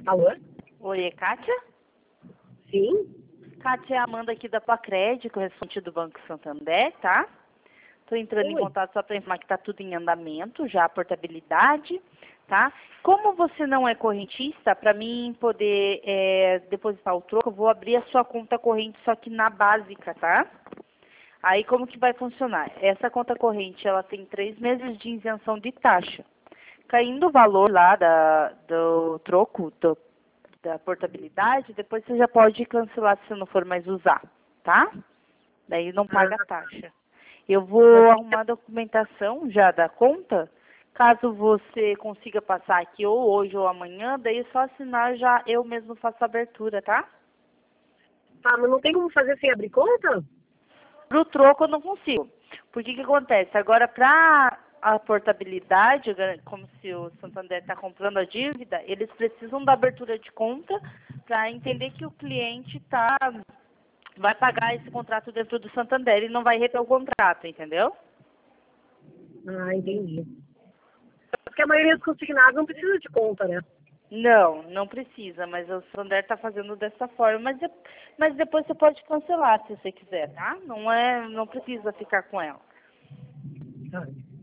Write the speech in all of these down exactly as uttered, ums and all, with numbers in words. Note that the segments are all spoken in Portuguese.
Alô? Oi, é Kátia? Sim? Kátia, é a Amanda aqui da Pacred, correspondente do Banco Santander, tá? Estou entrando em Oi. contato só para informar que está tudo em andamento, já a portabilidade, tá? Como você não é correntista, para mim poder é, depositar o troco, eu vou abrir a sua conta corrente, só que na básica, tá? Aí como que vai funcionar? Essa conta corrente, ela tem três meses de isenção de taxa. Caindo o valor lá da, do troco, do, da portabilidade, depois você já pode cancelar se você não for mais usar, tá? Daí não paga Ah, taxa. Eu vou arrumar a documentação já da conta. Caso você consiga passar aqui ou hoje ou amanhã, daí é só assinar, já eu mesmo faço a abertura, tá? tá, mas não tem como fazer sem abrir conta? Pro troco eu não consigo. Porque que acontece? Agora, para a portabilidade, como se o Santander está comprando a dívida, eles precisam da abertura de conta para entender que o cliente tá, vai pagar esse contrato dentro do Santander e não vai reter o contrato, entendeu? Ah, entendi. Porque a maioria dos consignados não precisa de conta, né? Não, não precisa, mas o Santander está fazendo dessa forma, mas, de- mas depois você pode cancelar se você quiser, tá? Não é, não precisa ficar com ela. Tá.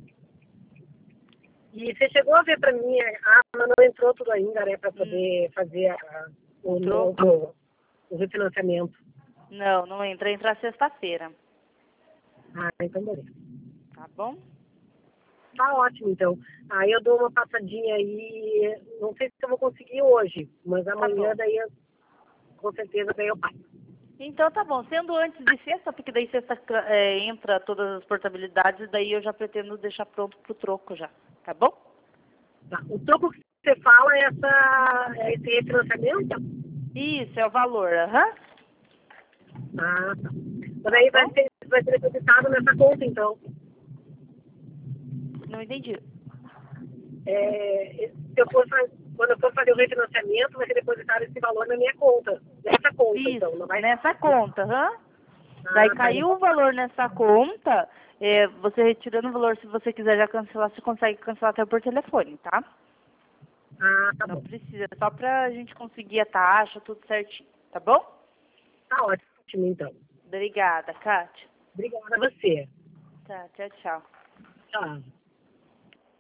E você chegou a ver pra mim, ah, mas não entrou tudo ainda, né, pra Hum, poder fazer a, o o, troco? novo, o refinanciamento. Não, não entra, entra sexta-feira, Ah, então beleza. tá bom? Tá ótimo, então. Aí eu dou uma passadinha aí, não sei se eu vou conseguir hoje, mas Tá amanhã bom. daí, eu- com certeza, daí eu passo. Então tá bom, sendo antes de sexta, porque daí sexta é, entra todas as portabilidades, daí eu já pretendo deixar pronto pro troco já, tá bom? Tá. O troco que você fala é, essa, é esse refinanciamento? Isso, é o valor, aham. Ah, tá. Mas Tá aí vai bom? ser, vai ser depositado nessa conta, então. Não entendi. É, se eu for, fa- quando eu for fazer o refinanciamento, vai ser depositado esse valor na minha conta. Nessa conta, Isso, então. Não vai nessa conta, aham. Daí Ah, tá. caiu o valor nessa conta, é, você retirando o valor, se você quiser já cancelar, você consegue cancelar até por telefone, tá? Ah, tá Não bom. precisa, só pra gente conseguir a taxa, tudo certinho, tá bom? Tá ótimo, então. Obrigada, Kátia. Obrigada a você. Tá, tchau, tchau. Tchau.